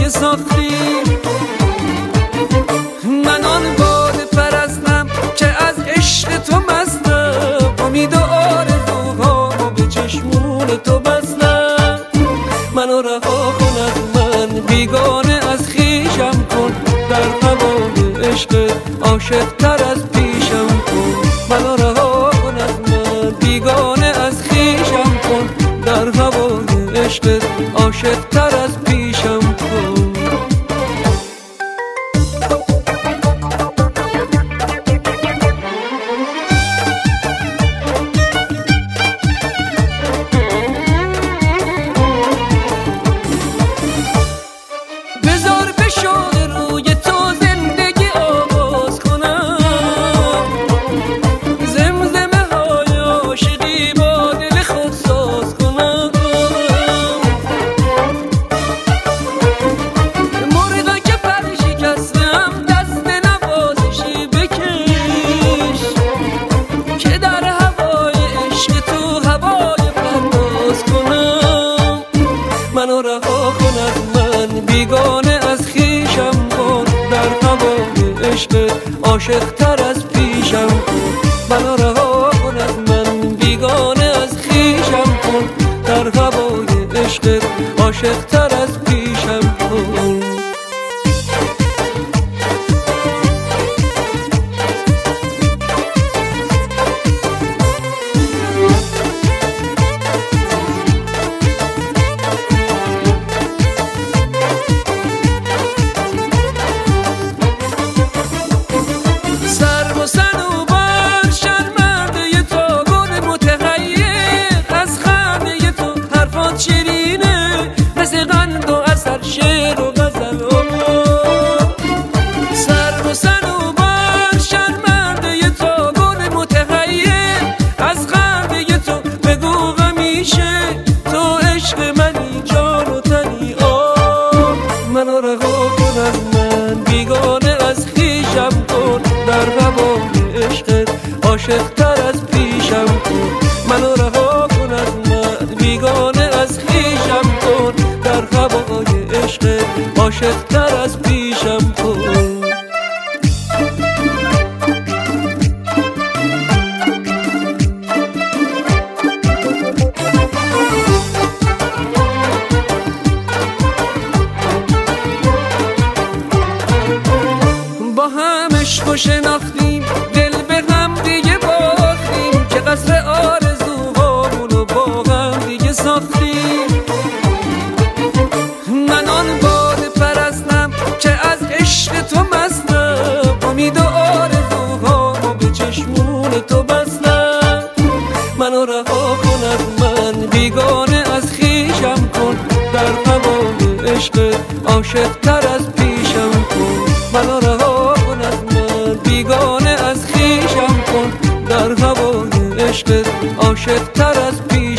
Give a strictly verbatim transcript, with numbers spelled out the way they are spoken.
ساختی. من آن باده پرستم که از عشق تو مستم، امید و آرزوهامو به چشمون تو بستم. منو رها کن از من بیگانه از خویشم کن، در هوای عشقت عاشق تر از پیشم کن. منو رها کن از من بیگانه از خویشم کن، در هوای عشقت عاشق تر از پیشم کن. بذار به شوق روی تو زندگی آغاز کنم، زمزمه های عاشقی با دل خود ساز کنم. مرغا که پر شکستم دست نوازشی بکش، که در هوای عشق تو هوای پرواز کنم. منو رها کن از من بیگانه از خویشم کن، در هوای عشقت عاشق تر از پیشم کن. منو رها کن از من بیگانه از خویشم کن، در هوای عشقت عاشق تر از پیشم کن. شیرینه مثل قند و اثر شعر و غزل و سر و صنوبر شرمنده تا گل متحیر، از خنده تو بگو همیشه تو عشق منی جان و تنی. آه منو رها کن از من بیگانه از خویشم کن، در هوای عشقت عاشق تر از پیشم کن. منو رها کن از من بیگانه از خویشم کن، در هوای عشقت عاشق تر از پیشم کن. با هم عشق و شناختیم، دل به هم دیگه باختیم، که قصر آرزوهامونو با هم دیگه ساختیم. من آن باده پرستم که از عشق تو مستم، امید و آرزوهامو به چشمون تو بستم. منو رها کن از من بیگانه از خویشم کن، در هوای عشقت عاشق تر از پیشم کن. منو رها کن از من بیگانه از خویشم کن، در هوای عشقت عاشق تر از پیشم